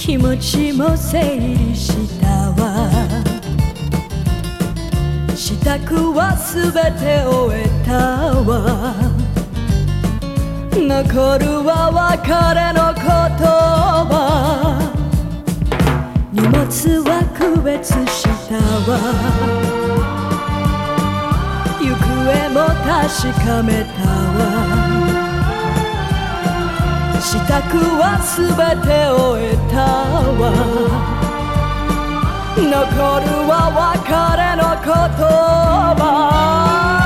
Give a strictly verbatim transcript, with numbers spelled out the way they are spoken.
気持ちも整理したわ。支度はすべて終えたわ。残るは別れの言葉。荷物は区別したわ。行方も確かめたわ。支度はすべて終えたわ。残るは別れの言葉。